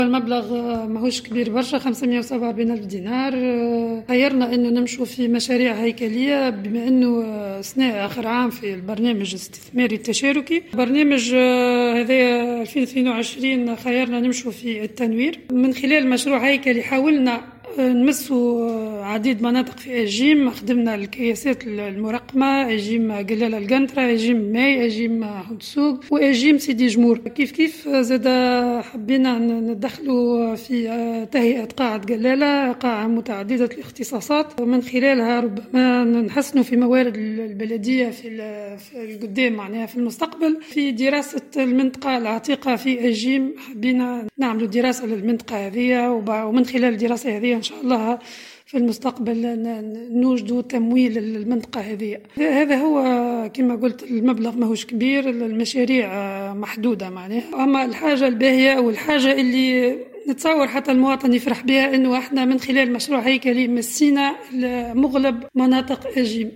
المبلغ ماهوش كبير برشا، 547 ألف دينار. خيرنا أنه نمشوا في مشاريع هيكلية بما أنه سنة آخر عام في البرنامج الاستثماري التشاركي. برنامج هذا 2022 خيرنا نمشوا في التنوير من خلال مشروع هيكلي. حاولنا نمسوا عديد مناطق في أجيم، خدمنا الكياسات المرقمة، أجيم قلالة القنطرة، أجيم ماي، أجيم هدسوق، وأجيم سيدي جمور. كيف زاد حبينا ندخلوا في تهيئة قاعة قلالة، قاعة متعددة الاختصاصات، ومن خلالها ربما نحسنوا في موارد البلدية في القدام، معناها في المستقبل. في دراسة المنطقة العتيقة في أجيم حبينا نعملوا دراسة للمنطقة هذه، ومن خلال الدراسة هذه إن شاء الله في المستقبل نوجدوا تمويل للمنطقة هذه. هذا هو كما قلت، المبلغ ماهوش كبير، المشاريع محدودة معناها. أما الحاجة الباهية أو الحاجة اللي نتصور حتى المواطن يفرح بها، إنه إحنا من خلال مشروع هيكلي مسينا مغلب مناطق أجيم.